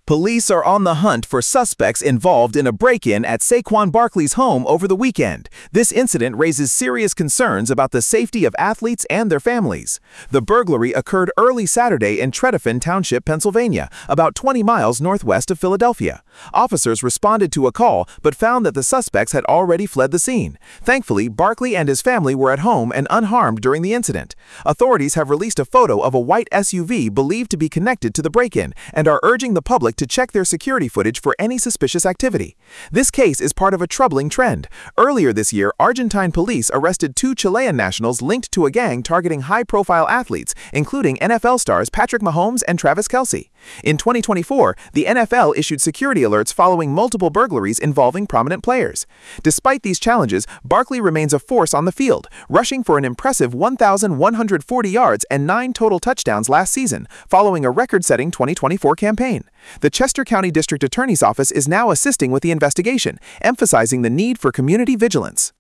Police are on the hunt for suspects involved in a break-in at Saquon Barkley's home over the weekend. This incident raises serious concerns about the safety of athletes and their families. The burglary occurred early Saturday in Tredyffrin Township, Pennsylvania, about 20 miles northwest of Philadelphia. Officers responded to a call but found that the suspects had already fled the scene. Thankfully, Barkley and his family were at home and unharmed during the incident. Authorities have released a photo of a white SUV believed to be connected to the break-in and are urging the public to check their security footage for any suspicious activity. This case is part of a troubling trend. Earlier this year, Argentine police arrested two Chilean nationals linked to a gang targeting high-profile athletes, including NFL stars Patrick Mahomes and Travis Kelce. In 2024, the NFL issued security alerts following multiple burglaries involving prominent players. Despite these challenges, Barkley remains a force on the field, rushing for an impressive 1,140 yards and 9 total touchdowns last season, following a record-setting 2024 campaign. The Chester County District Attorney's Office is now assisting with the investigation, emphasizing the need for community vigilance.